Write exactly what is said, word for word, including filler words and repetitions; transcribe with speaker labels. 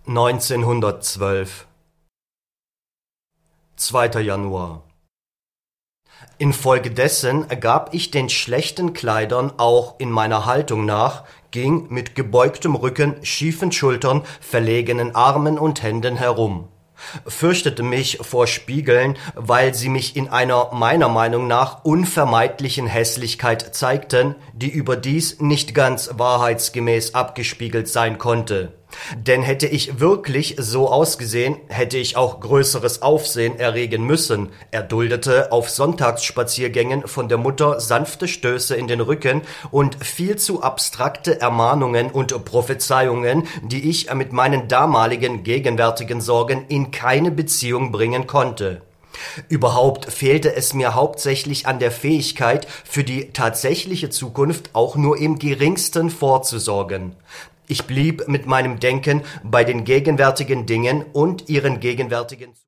Speaker 1: neunzehnhundertzwölf. zweiter Januar. Infolgedessen gab ich den schlechten Kleidern auch in meiner Haltung nach, ging mit gebeugtem Rücken, schiefen Schultern, verlegenen Armen und Händen herum, fürchtete mich vor Spiegeln, weil sie mich in einer meiner Meinung nach unvermeidlichen Hässlichkeit zeigten, die überdies nicht ganz wahrheitsgemäß abgespiegelt sein konnte. Denn hätte ich wirklich so ausgesehen, hätte ich auch größeres Aufsehen erregen müssen. Er duldete auf Sonntagsspaziergängen von der Mutter sanfte Stöße in den Rücken und viel zu abstrakte Ermahnungen und Prophezeiungen, die ich mit meinen damaligen gegenwärtigen Sorgen in keine Beziehung bringen konnte. Überhaupt fehlte es mir hauptsächlich an der Fähigkeit, für die tatsächliche Zukunft auch nur im geringsten vorzusorgen. Ich blieb mit meinem Denken bei den gegenwärtigen Dingen und ihren gegenwärtigen